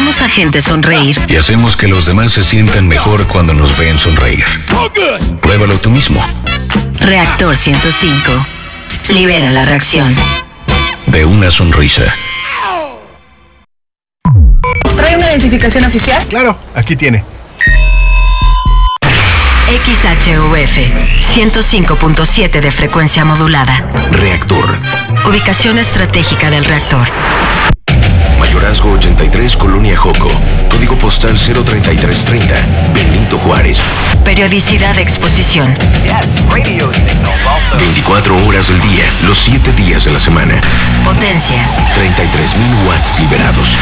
Hacemos a gente sonreír. Y hacemos que los demás se sientan mejor cuando nos ven sonreír. Pruébalo tú mismo. Reactor 105. Libera la reacción. De una sonrisa. ¿Trae una identificación oficial? Claro, aquí tiene. XHUF 105.7 de frecuencia modulada. Reactor. Ubicación estratégica del reactor. Mayorazgo 83, Colonia Joco. Código postal 03330. Benito Juárez. Periodicidad de exposición. 24 horas del día, los 7 días de la semana. Potencia. 33,000 watts liberados.